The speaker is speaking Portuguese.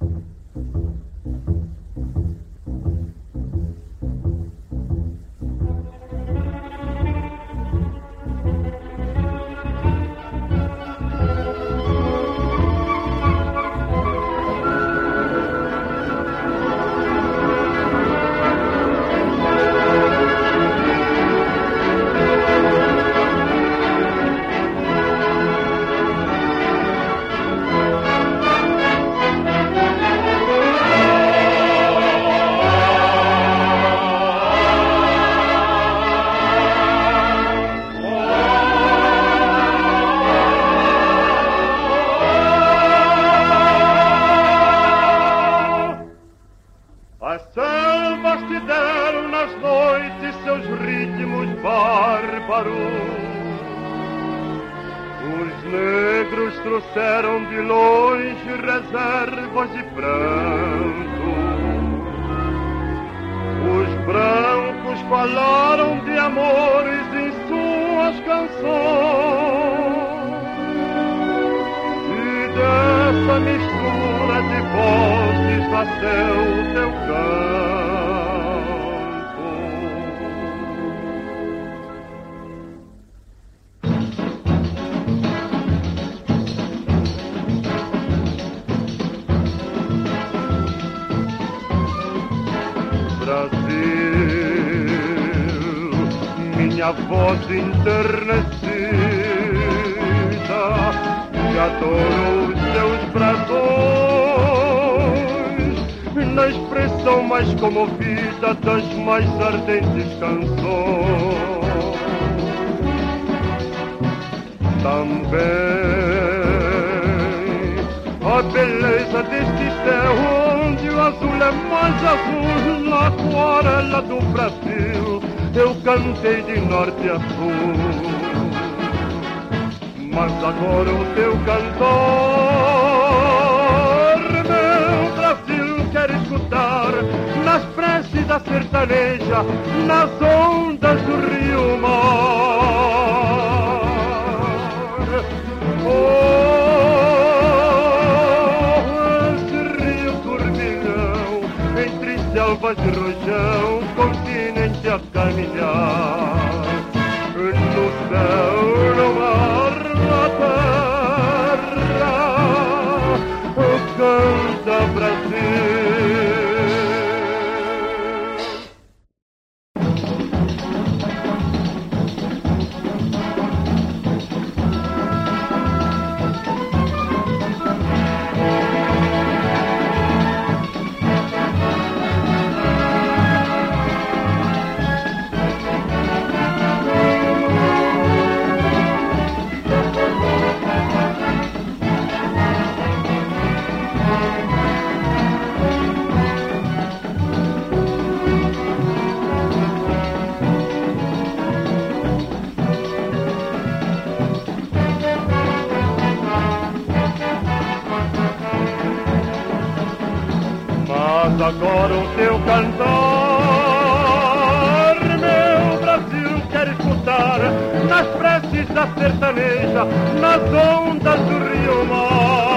Trouxeram de longe reservas de pranto. Os brancos falaram de amores em suas canções. E dessa mistura de vozes nasceu teu canto. Minha voz enternecida que adoro os teus brasões na expressão mais comovida das mais ardentes canções. Também a beleza deste céu onde o azul é mais azul na aquarela do Brasil. Eu cantei de norte a sul, mas agora o teu cantor, meu Brasil, quer escutar nas preces da sertaneja, nas ondas do rio mar. Oh, esse rio turbilhão, entre selvas de rojão, continente a caminhar, no céu, no mar, na terra, canta Brasil. Mas agora o teu cantor, meu Brasil, quer escutar nas preces da sertaneja, nas ondas do rio mar.